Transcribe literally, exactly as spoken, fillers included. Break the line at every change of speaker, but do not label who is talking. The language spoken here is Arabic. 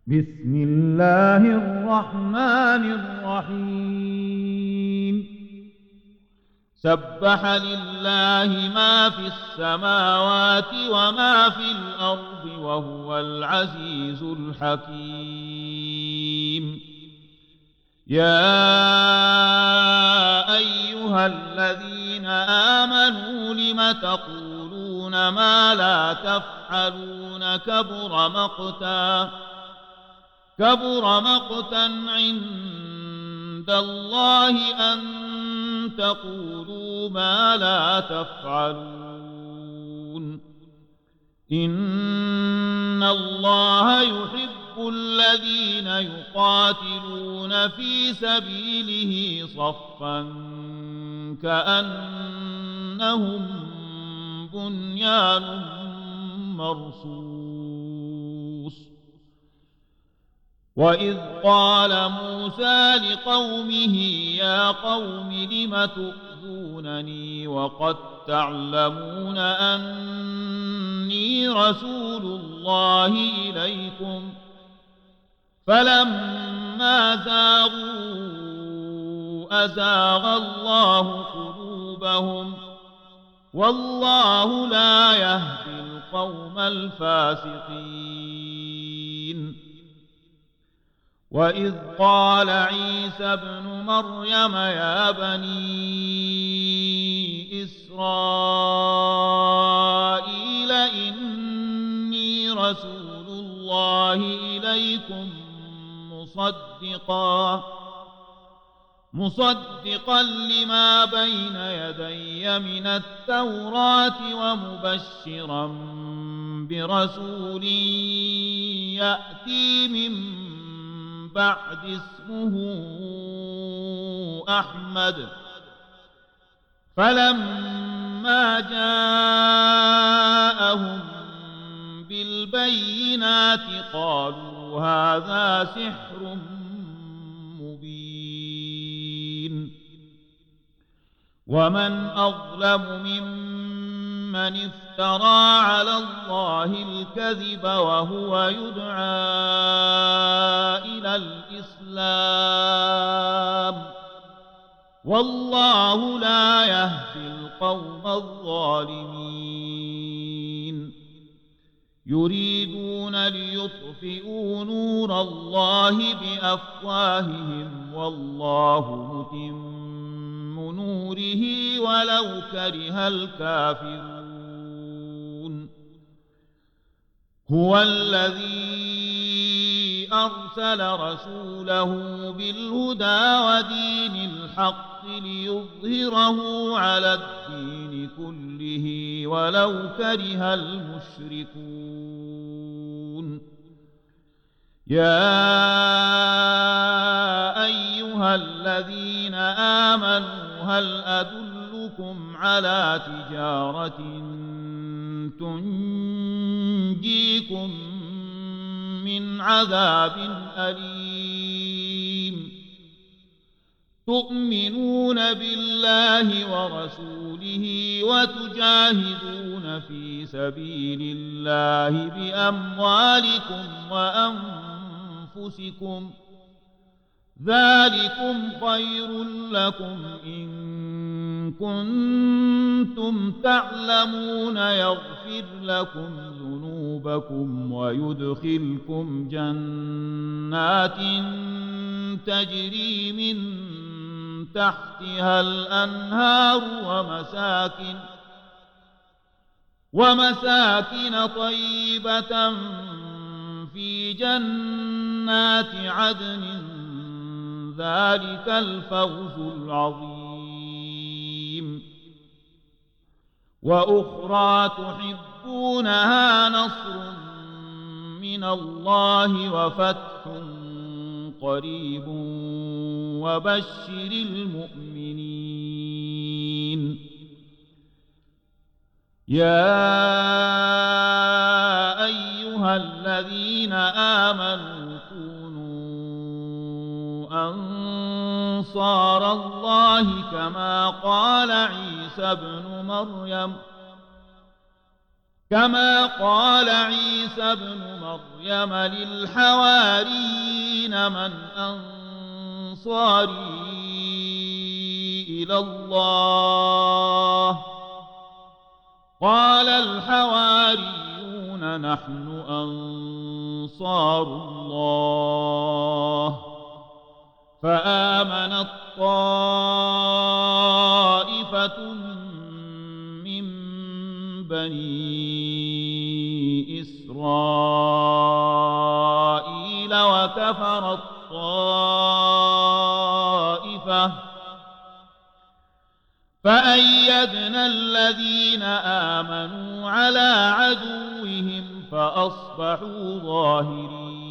بسم الله الرحمن الرحيم سبح لله ما في السماوات وما في الأرض وهو العزيز الحكيم يا أيها الذين آمنوا لم تقولون ما لا تفعلون كبر مقتا كبر مقتا عند الله أن تقولوا ما لا تفعلون إن الله يحب الذين يقاتلون في سبيله صفا كأنهم بنيان مرصوص وإذ قال موسى لقومه يا قوم لم تؤذونني وقد تعلمون أني رسول الله إليكم فلما زاغوا أزاغ الله قلوبهم والله لا يهدي القوم الفاسقين وإذ قال عيسى ابن مريم يا بني إسرائيل إني رسول الله إليكم مصدقا مصدقا لما بين يدي من التوراة ومبشرا برسول يأتي من بعد اسمه أحمد فلما جاءهم بالبينات قالوا هذا سحر مبين ومن أظلم ممن افترى على الله الكذب وهو يدعى إلى الإسلام والله لا يهدي القوم الظالمين يريدون ليطفئوا نور الله بأفواههم والله متم نوره ولو كره الكافرون هو الذي أرسل رسوله بالهدى ودين الحق ليظهره على الدين كله ولو كره المشركون يا أيها الذين آمنوا هل أدلكم على تجارة تنجيكم من عذاب أليم تؤمنون بالله ورسوله وتجاهدون في سبيل الله بأموالكم وأنفسكم ذلكم خير لكم إن كنتم تعلمون يغفر لكم ذنوبكم ويدخلكم جنات تجري من تحتها الأنهار ومساكن ومساكن طيبة في جنات عدن ذلك الفوز العظيم وأخرى تحبونها نصر من الله وفتح قريب وبشر المؤمنين يا أيها الذين آمنوا أنصار الله كما قال عيسى ابن مريم كما قال عيسى ابن مريم مريم للحواريين من أنصاري إلى الله قال الحواريون نحن أنصار الله فآمنت طائفة من بني إسرائيل وكفرت طائفة فأيدنا الذين آمنوا على عدوهم فأصبحوا ظاهرين